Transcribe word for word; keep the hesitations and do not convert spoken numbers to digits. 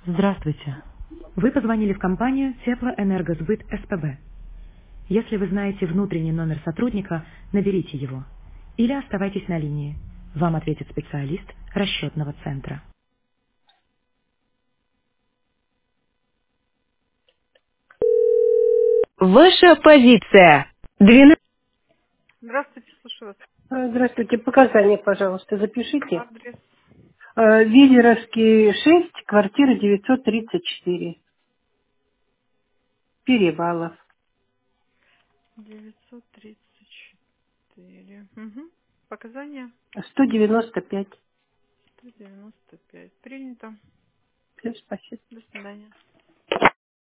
Здравствуйте. Вы позвонили в компанию Теплоэнергосбыт СПБ. Если вы знаете внутренний номер сотрудника, наберите его. Или оставайтесь на линии. Вам ответит специалист расчетного центра. Ваша позиция. двенадцать. Здравствуйте, слушаю вас. А, Здравствуйте, показания, пожалуйста, запишите. Адрес Э, Виллеровский шесть, квартира девятьсот тридцать четыре, Перевалов. девятьсот тридцать четыре. Угу. Показания сто девяносто пять. сто девяносто пять. Принято. Все, спасибо. До свидания.